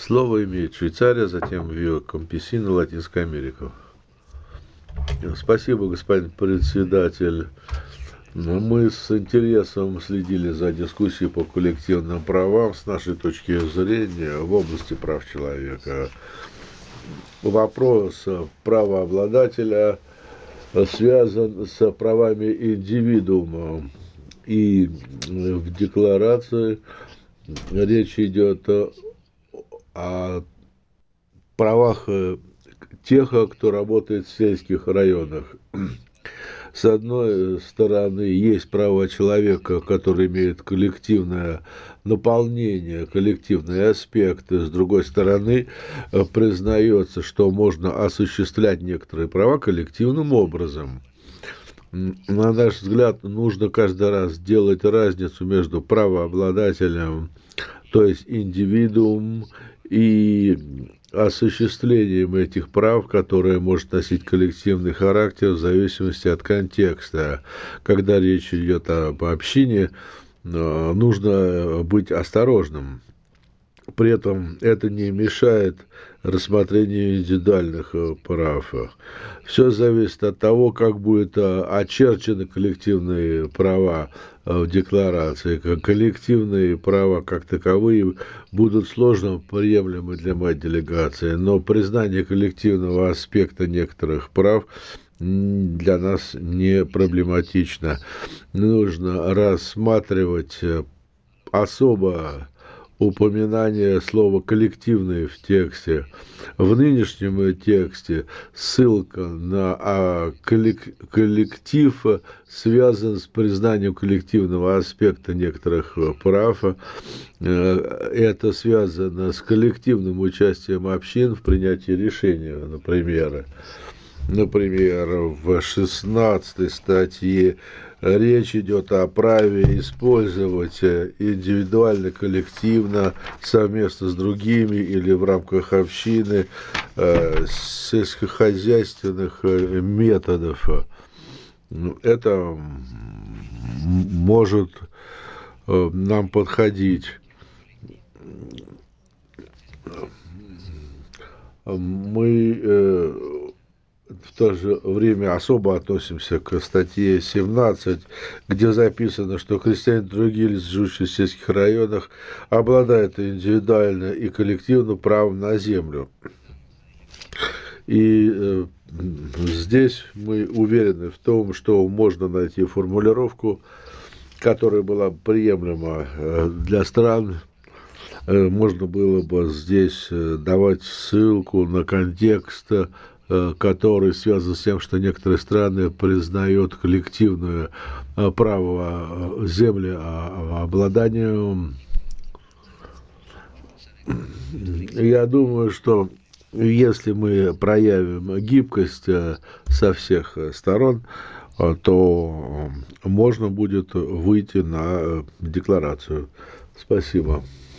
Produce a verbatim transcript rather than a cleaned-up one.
Слово имеет Швейцария, затем Виа Кампесина, Латинская Америка. Спасибо, господин председатель. Мы с интересом следили за дискуссией по коллективным правам с нашей точки зрения в области прав человека. Вопрос правообладателя связан с правами индивидуума. И в декларации речь идет о правах тех, кто работает в сельских районах. С одной стороны, есть право человека, который имеет коллективное наполнение, коллективные аспекты. С другой стороны, признается, что можно осуществлять некоторые права коллективным образом. На наш взгляд, нужно каждый раз делать разницу между правообладателем, то есть индивидуум, и осуществлением этих прав, которое может носить коллективный характер в зависимости от контекста. Когда речь идет об общине, нужно быть осторожным. При этом это не мешает рассмотрению индивидуальных прав. Все зависит от того, как будут очерчены коллективные права в декларации. Коллективные права как таковые будут сложно приемлемы для моей делегации, но признание коллективного аспекта некоторых прав для нас не проблематично. Нужно рассматривать особо упоминание слова «коллективные» в тексте. В нынешнем тексте ссылка на коллектив связан с признанием коллективного аспекта некоторых прав. Это связано с коллективным участием общин в принятии решения, например. Например, в шестнадцатой статье речь идет о праве использовать индивидуально, коллективно, совместно с другими или в рамках общины сельскохозяйственных методов. Это может нам подходить. Мы в то же время особо относимся к статье семнадцать, где записано, что крестьяне и другие лица, живущие в сельских районах, обладают индивидуально и коллективно правом на землю. И э, здесь мы уверены в том, что можно найти формулировку, которая была приемлема для стран. Можно было бы здесь давать ссылку на контекст, который связан с тем, что некоторые страны признают коллективное право земли обладанию. Я думаю, что если мы проявим гибкость со всех сторон, то можно будет выйти на декларацию. Спасибо.